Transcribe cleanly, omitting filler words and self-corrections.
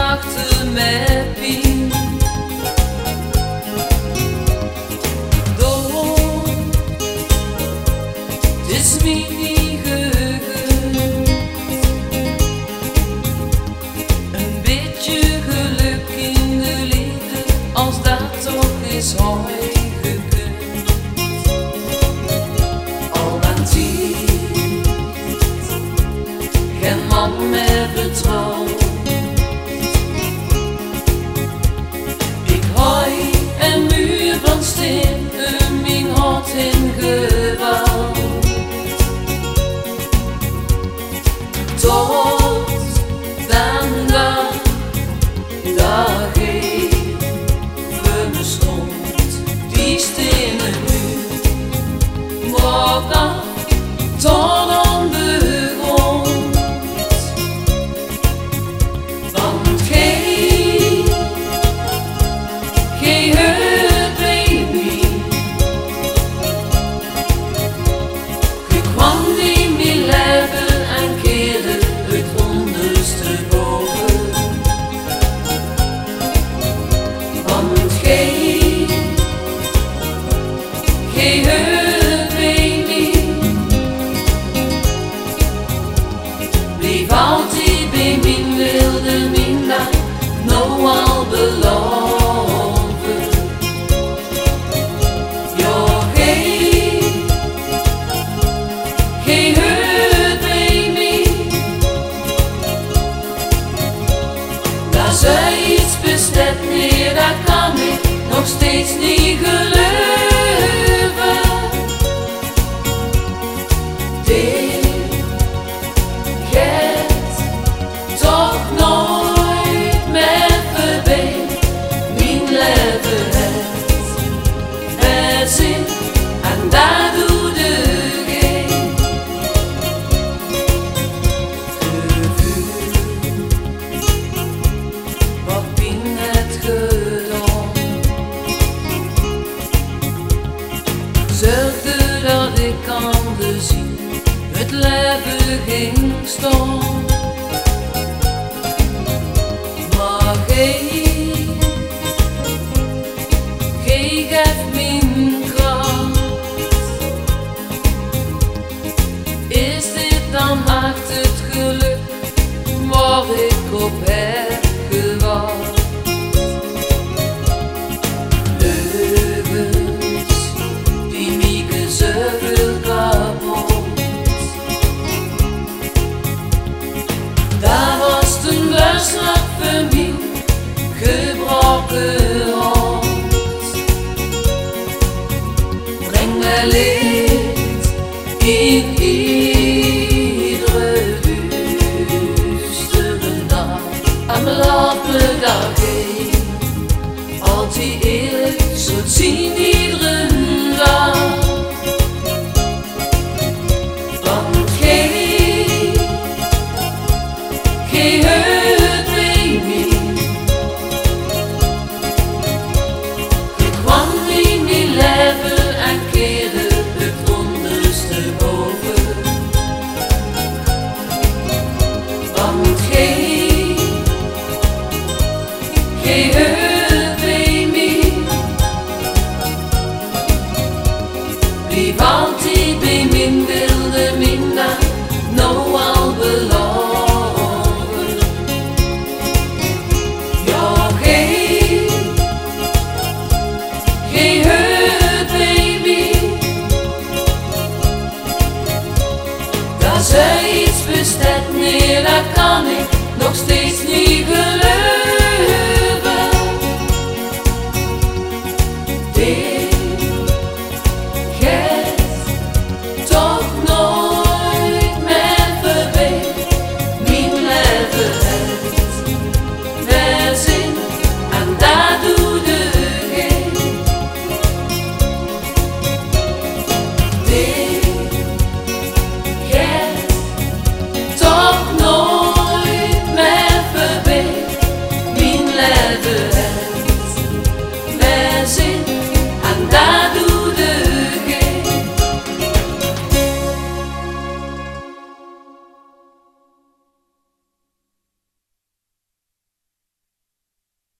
nachten met pijn. Door, het is mij niet gegund. Een beetje geluk in de liefde, als dat toch is ooit gekund. Al mijn tijd, geen man meer vertrouwt. Een muur van steen in mijn hart ingebouwd. Tot dan dag even stond die stenen muur. Brak af tot aan de grond. Want geen hurt bij mij. Je kwam in mijn leven en keerde het ondersteboven. Want geen hurt bij mij. Bleef altijd bij mijn wilde minnaar, nou al beloofd. Geen hurt bij mij. Dat ze iets bestaat, nee, dat kan ik nog steeds niet geloven. Dit gaat toch nooit meer voorbij. Mijn leven heeft zin en dat doet de geen. Wat ben het gedaan? Zorgde dat ik anders zien het leven ging staan. Maar geen geeft mijn kracht. Is dit dan echt het geluk waar ik op heb gewacht? Leugens die mij zoveel kapot. Daar was toen slag voor mij gebroken hart. Breng me licht in iedere duistere nacht. En laat me daar geen altijd eerlijk zo zien iedere dag. Want geen hurt bij mij. Je kwam in mijn leven en keerde het ondersteboven. Want geen hurt bij mij. Blief altijd bij mijn wilde minnaar, nou al beloofd. Ja, geen hurt bij mij. Dat ze iets bestaat, nee, dat kan ik nog steeds niet geloven. Dit gaat toch nooit meer voorbij. Mijn leven heeft meer zin en dat doet de geen. Dit gaat toch nooit meer voorbij. Mijn leven